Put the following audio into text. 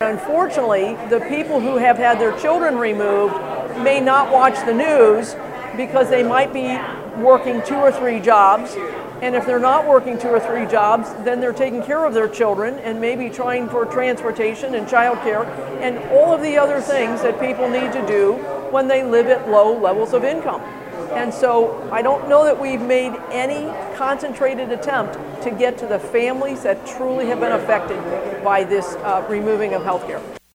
unfortunately, the people who have had their children removed may not watch the news because they might be working 2 or 3 jobs. And if they're not working 2 or 3 jobs, then they're taking care of their children and maybe trying for transportation and childcare and all of the other things that people need to do when they live at low levels of income. And so I don't know that we've made any concentrated attempt to get to the families that truly have been affected by this removing of health care.